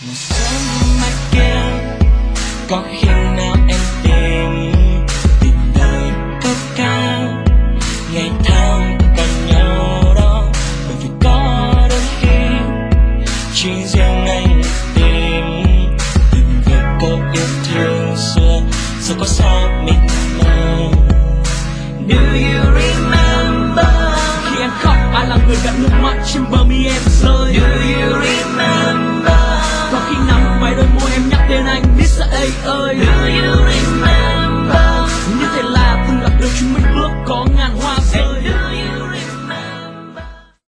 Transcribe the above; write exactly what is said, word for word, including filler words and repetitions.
Một sớm mai kia có khi nào em tìm tìm đời cất cao ngày tháng gần nhau đó, bởi vì có đôi khi chỉ riêng anh tìm tìm về cô yêu thương xưa giờ có sao mịt mờ. Do you remember khi em khóc ai là người gạt nước mắt trên bờ mi em rơi? Do you remember